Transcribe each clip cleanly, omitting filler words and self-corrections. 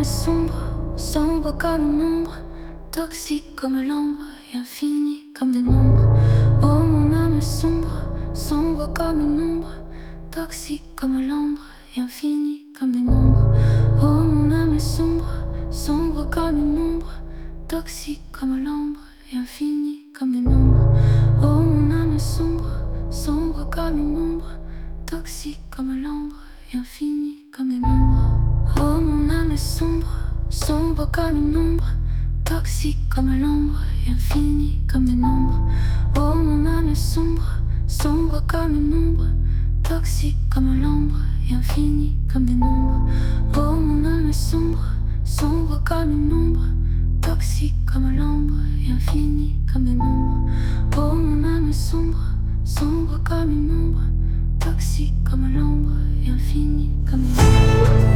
est sombre, sombre comme une ombre, toxique comme l'ombre et infini comme des nombres. Oh, mon âme est sombre, sombre comme une ombre, toxique comme l'ombre et infini comme des nombres. Oh, mon âme est sombre, sombre comme une ombre, toxique comme l'ombre et infini comme des nombres. Oh, mon âme est sombre, sombre comme une ombre, toxique comme l'ombre et infini comme des nombres. Oh, mon âme est sombre, sombre comme une ombre, toxique comme l'ombre et infini comme des nombres. Oh, mon âme est sombre, sombre comme une ombre, toxique comme l'ombre et infini comme des nombres. Oh, mon âme est sombre, sombre comme une ombre, toxique comme l'ombre et infini comme des nombres. Oh, mon âme est sombre, sombre comme une ombre, toxique comme l'ombre et infini comme des nombres.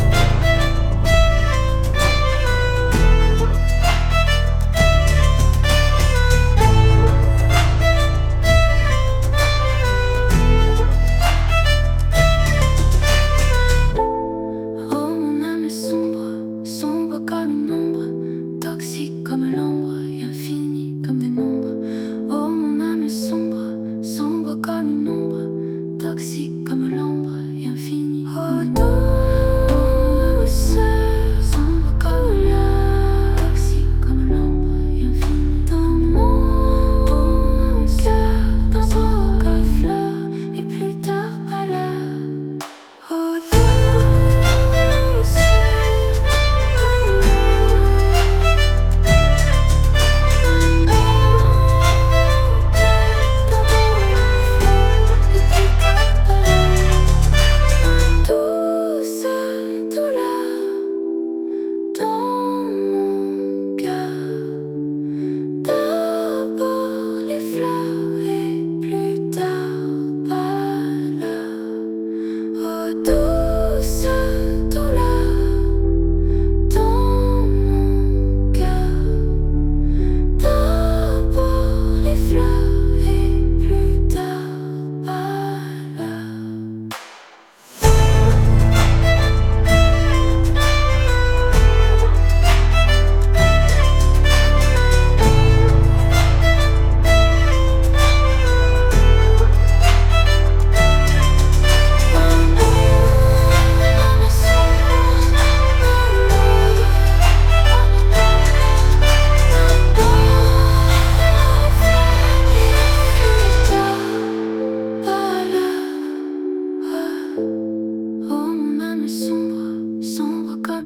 Oh, mon âme est sombre, sombre comme une